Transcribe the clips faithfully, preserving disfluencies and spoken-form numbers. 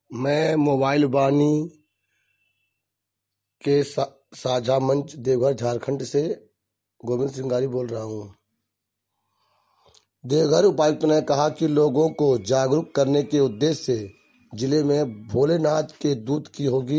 मैं मोबाइल वाणी के सा, साझा मंच देवघर झारखंड से गोविंद सिंगारी बोल रहा हूँ। देवघर उपायुक्त ने कहा कि लोगों को जागरूक करने के उद्देश्य से जिले में भोलेनाथ के दूत की होगी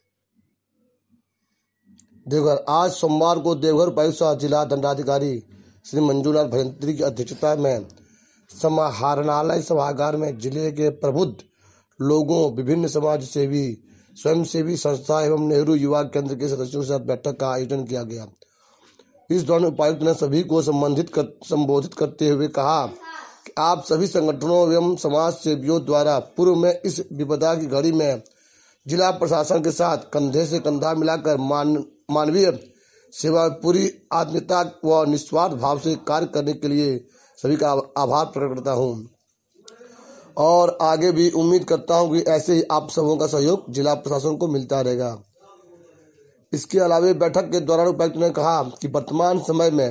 देवघर। आज सोमवार को देवघर उपायुक्त सह जिला दंडाधिकारी श्री मंजूलाल भजंत्री की अध्यक्षता में समाहरणालय सभागार में जिले के प्रबुद्ध लोगों, विभिन्न समाज सेवी, स्वयंसेवी संस्था एवं नेहरू युवा केंद्र के सदस्यों के साथ बैठक का आयोजन किया गया। इस दौरान उपायुक्त ने सभी को संबंधित कर, संबोधित करते हुए कहा कि आप सभी संगठनों एवं समाज सेवियों द्वारा पूर्व में इस विपदा की घड़ी में जिला प्रशासन के साथ कंधे से कंधा मिलाकर मान मानवीय सेवा पूरी आत्मीयता व निस्वार्थ भाव से कार्य करने के लिए सभी का आभार प्रकट करता हूं और आगे भी उम्मीद करता हूं कि ऐसे ही आप सबों का सहयोग जिला प्रशासन को मिलता रहेगा। इसके अलावा बैठक के दौरान उपायुक्त ने कहा कि वर्तमान समय में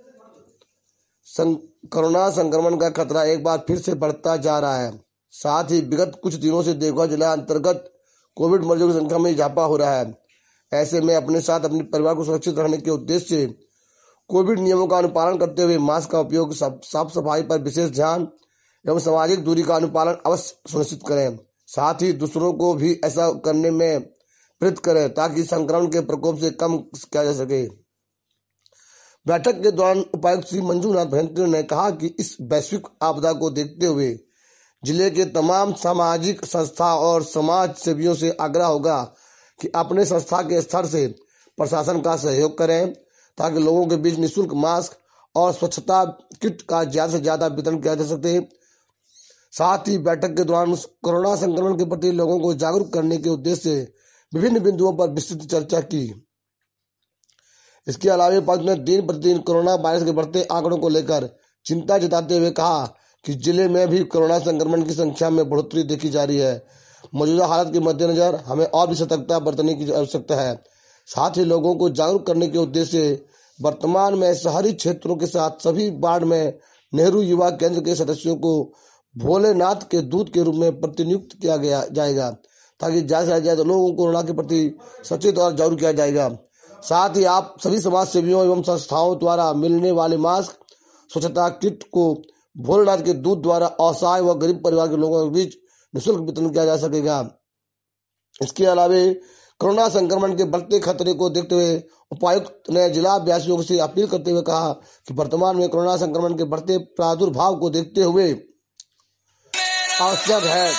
कोरोना संक्रमण का खतरा एक बार फिर से बढ़ता जा रहा है। साथ ही विगत कुछ दिनों से देवघर जिला अंतर्गत कोविड मरीजों की संख्या में इजाफा हो रहा है। ऐसे में अपने साथ अपने परिवार को सुरक्षित रखने के उद्देश्य से कोविड नियमों का अनुपालन करते हुए मास्क का उपयोग, साफ सफाई पर विशेष ध्यान एवं सामाजिक दूरी का अनुपालन अवश्य सुनिश्चित करें। साथ ही दूसरों को भी ऐसा करने में प्रेरित करें ताकि संक्रमण के प्रकोप से कम किया जा सके। बैठक के दौरान उपायुक्त श्री मंजूनाथ भजंत्री ने कहा कि इस वैश्विक आपदा को देखते हुए जिले के तमाम सामाजिक संस्था और समाज सेवियों से आग्रह होगा कि अपने संस्था के स्तर से प्रशासन का सहयोग करें ताकि लोगों के बीच निःशुल्क मास्क और स्वच्छता किट का ज्यादा से ज्यादा वितरण किया जा सके। साथ ही बैठक के दौरान कोरोना संक्रमण के प्रति लोगों को जागरूक करने के उद्देश्य से विभिन्न बिंदुओं पर विस्तृत चर्चा की। इसके अलावा उपायुक्त ने दिन प्रतिदिन कोरोना वायरस के बढ़ते आंकड़ों को लेकर चिंता जताते हुए कहा कि जिले में भी कोरोना संक्रमण की संख्या में बढ़ोतरी देखी जा रही है। मौजूदा हालत के मद्देनजर हमें और भी सतर्कता बरतने की आवश्यकता है। साथ ही लोगों को जागरूक करने के उद्देश्य से वर्तमान में शहरी क्षेत्रों के साथ सभी वार्ड में नेहरू युवा केंद्र के सदस्यों को भोलेनाथ के दूत के रूप में प्रतिनियुक्त किया गया जाएगा ताकि ज्यादा से ज्यादा लोगों को कोरोना के प्रति सचेत और जागरूक किया जाएगा। साथ ही आप सभी समाज सेवियों एवं संस्थाओं द्वारा मिलने वाले मास्क, स्वच्छता किट को भोलेनाथ के दूत द्वारा असहाय व गरीब परिवार के लोगों के बीच निःशुल्क वितरण किया जा सकेगा। इसके अलावा कोरोना संक्रमण के बढ़ते खतरे को देखते हुए उपायुक्त ने जिला वासियों से अपील करते हुए कहा कि वर्तमान में कोरोना संक्रमण के बढ़ते प्रादुर्भाव को देखते हुए आवश्यक है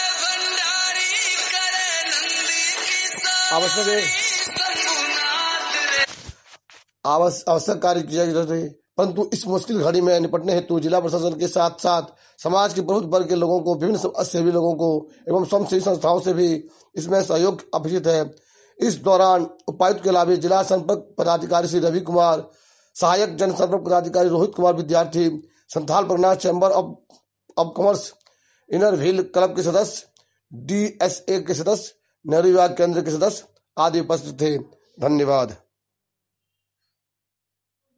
आवश्यक है आवश्यक कार्य किया जा रहा है, परंतु इस मुश्किल घड़ी में निपटने हेतु जिला प्रशासन के साथ साथ समाज के प्रबुद्ध वर्ग के लोगों को, विभिन्न समाजसेवी लोगों को एवं स्वयंसेवी संस्थाओं से भी इसमें सहयोग अपेक्षित है। इस दौरान उपायुक्त के अलावा जिला संपर्क पदाधिकारी श्री रवि कुमार, सहायक जनसंपर्क पदाधिकारी Rohit Kumar Vidyarthi, Santhal Pargana chamber of of commerce, inner wheel club के सदस्य, डी एस ए के सदस्य, नेहरू युवा केंद्र के सदस्य आदि उपस्थित थे। धन्यवाद।